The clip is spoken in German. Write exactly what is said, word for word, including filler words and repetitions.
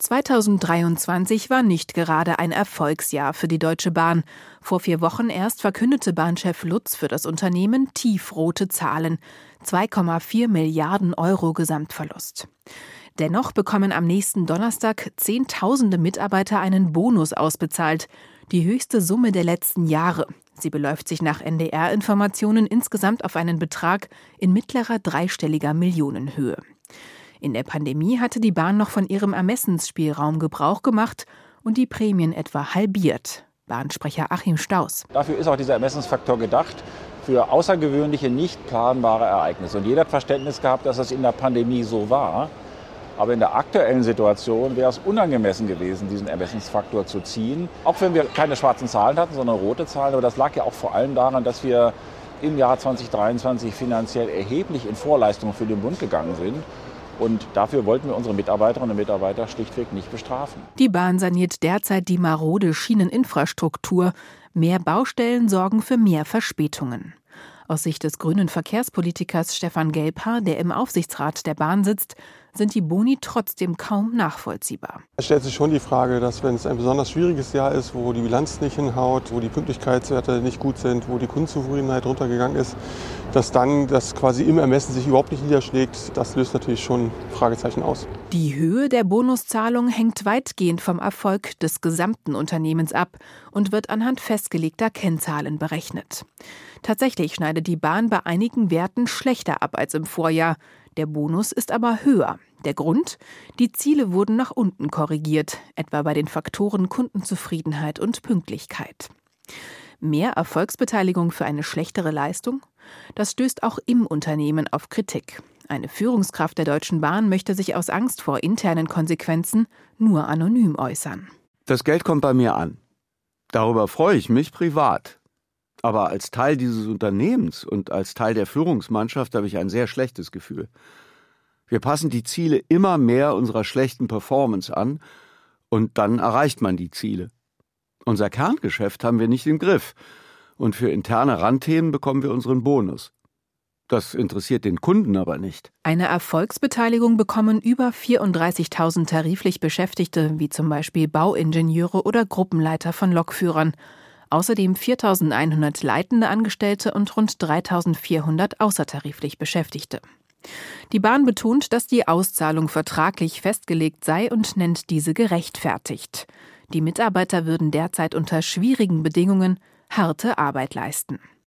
zweitausenddreiundzwanzig war nicht gerade ein Erfolgsjahr für die Deutsche Bahn. Vor vier Wochen erst verkündete Bahnchef Lutz für das Unternehmen tiefrote Zahlen. zwei Komma vier Milliarden Euro Gesamtverlust. Dennoch bekommen am nächsten Donnerstag Zehntausende Mitarbeiter einen Bonus ausbezahlt. Die höchste Summe der letzten Jahre. Sie beläuft sich nach N D R-Informationen insgesamt auf einen Betrag in mittlerer dreistelliger Millionenhöhe. In der Pandemie hatte die Bahn noch von ihrem Ermessensspielraum Gebrauch gemacht und die Prämien etwa halbiert. Bahnsprecher Achim Staus. Dafür ist auch dieser Ermessensfaktor gedacht, für außergewöhnliche, nicht planbare Ereignisse. Und jeder hat Verständnis gehabt, dass das in der Pandemie so war. Aber in der aktuellen Situation wäre es unangemessen gewesen, diesen Ermessensfaktor zu ziehen. Auch wenn wir keine schwarzen Zahlen hatten, sondern rote Zahlen. Aber das lag ja auch vor allem daran, dass wir im Jahr zweitausenddreiundzwanzig finanziell erheblich in Vorleistungen für den Bund gegangen sind. Und dafür wollten wir unsere Mitarbeiterinnen und Mitarbeiter schlichtweg nicht bestrafen. Die Bahn saniert derzeit die marode Schieneninfrastruktur. Mehr Baustellen sorgen für mehr Verspätungen. Aus Sicht des grünen Verkehrspolitikers Stefan Gelbhaar, der im Aufsichtsrat der Bahn sitzt, sind die Boni trotzdem kaum nachvollziehbar. Es stellt sich schon die Frage, dass wenn es ein besonders schwieriges Jahr ist, wo die Bilanz nicht hinhaut, wo die Pünktlichkeitswerte nicht gut sind, wo die Kundenzufriedenheit runtergegangen ist, dass dann das quasi im Ermessen sich überhaupt nicht niederschlägt, das löst natürlich schon Fragezeichen aus. Die Höhe der Bonuszahlung hängt weitgehend vom Erfolg des gesamten Unternehmens ab und wird anhand festgelegter Kennzahlen berechnet. Tatsächlich schneidet die Bahn bei einigen Werten schlechter ab als im Vorjahr. Der Bonus ist aber höher. Der Grund? Die Ziele wurden nach unten korrigiert, etwa bei den Faktoren Kundenzufriedenheit und Pünktlichkeit. Mehr Erfolgsbeteiligung für eine schlechtere Leistung? Das stößt auch im Unternehmen auf Kritik. Eine Führungskraft der Deutschen Bahn möchte sich aus Angst vor internen Konsequenzen nur anonym äußern. Das Geld kommt bei mir an. Darüber freue ich mich privat. Aber als Teil dieses Unternehmens und als Teil der Führungsmannschaft habe ich ein sehr schlechtes Gefühl. Wir passen die Ziele immer mehr unserer schlechten Performance an und dann erreicht man die Ziele. Unser Kerngeschäft haben wir nicht im Griff und für interne Randthemen bekommen wir unseren Bonus. Das interessiert den Kunden aber nicht. Eine Erfolgsbeteiligung bekommen über vierunddreißigtausend tariflich Beschäftigte, wie zum Beispiel Bauingenieure oder Gruppenleiter von Lokführern. Außerdem viertausendeinhundert leitende Angestellte und rund dreitausendvierhundert außertariflich Beschäftigte. Die Bahn betont, dass die Auszahlung vertraglich festgelegt sei und nennt diese gerechtfertigt. Die Mitarbeiter würden derzeit unter schwierigen Bedingungen harte Arbeit leisten.